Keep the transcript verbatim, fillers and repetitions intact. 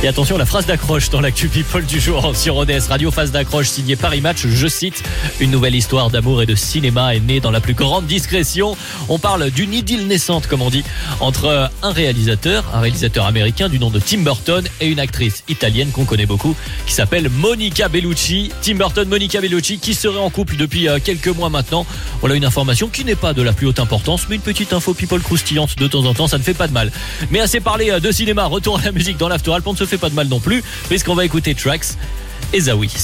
Et attention, la phrase d'accroche dans l'actu People du jour sur O D S Radio. Phrase d'accroche signée Paris Match. Je cite: une nouvelle histoire d'amour et de cinéma est née dans la plus grande discrétion. On parle d'une idylle naissante, comme on dit, entre un réalisateur, un réalisateur américain du nom de Tim Burton, et une actrice italienne qu'on connaît beaucoup, qui s'appelle Monica Bellucci. Tim Burton, Monica Bellucci, qui serait en couple depuis quelques mois maintenant. Voilà une information qui n'est pas de la plus haute importance, mais une petite info People croustillante de temps en temps, ça ne fait pas de mal. Mais assez parlé de cinéma, retour à la musique dans l'After Alp, on ne se fait pas de mal non plus, puisqu'on va écouter Trax et Zawi.